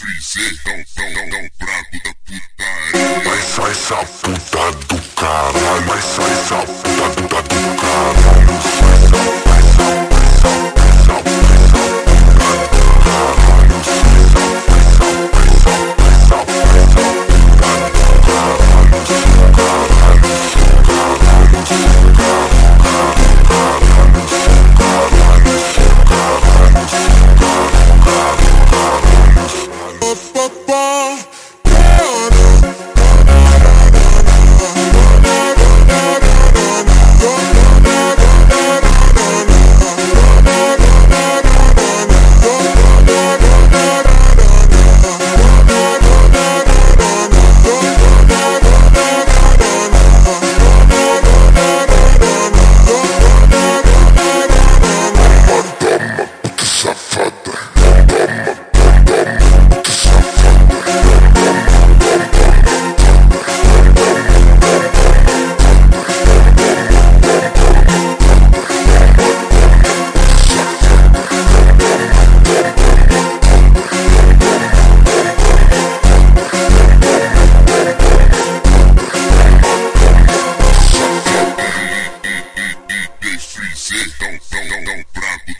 freezer, tão fraco da putaria. Vai sai essa puta do caralho, vai sai essa puta do caralho, freezer, tão fraco